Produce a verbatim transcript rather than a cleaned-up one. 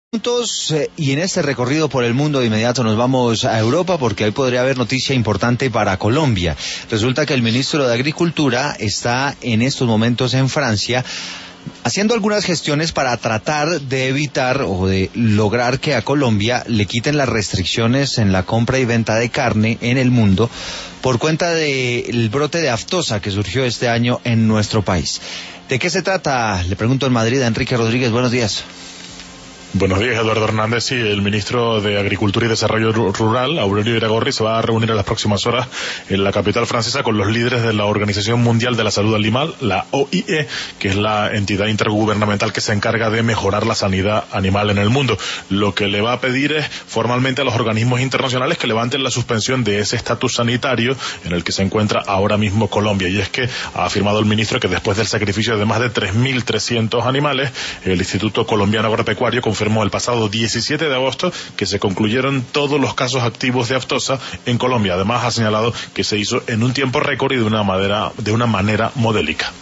Juntos, eh, y en este recorrido por el mundo de inmediato nos vamos a Europa porque hoy podría haber noticia importante para Colombia. Resulta que el ministro de Agricultura está en estos momentos en Francia haciendo algunas gestiones para tratar de evitar o de lograr que a Colombia le quiten las restricciones en la compra y venta de carne en el mundo por cuenta del brote de aftosa que surgió este año en nuestro país. ¿De qué se trata? Le pregunto en Madrid a Enrique Rodríguez. Buenos días. Buenos días, Eduardo Hernández. Sí, el ministro de Agricultura y Desarrollo Rural, Aurelio Iragorri, se va a reunir en las próximas horas en la capital francesa con los líderes de la Organización Mundial de la Salud Animal, la O I E, que es la entidad intergubernamental que se encarga de mejorar la sanidad animal en el mundo. Lo que le va a pedir es formalmente a los organismos internacionales que levanten la suspensión de ese estatus sanitario en el que se encuentra ahora mismo Colombia. Y es que ha afirmado el ministro que después del sacrificio de más de tres mil trescientos animales, el Instituto Colombiano Agropecuario confirmó el pasado diecisiete de agosto que se concluyeron todos los casos activos de aftosa en Colombia. Además, ha señalado que se hizo en un tiempo récord y de una manera, de una manera modélica.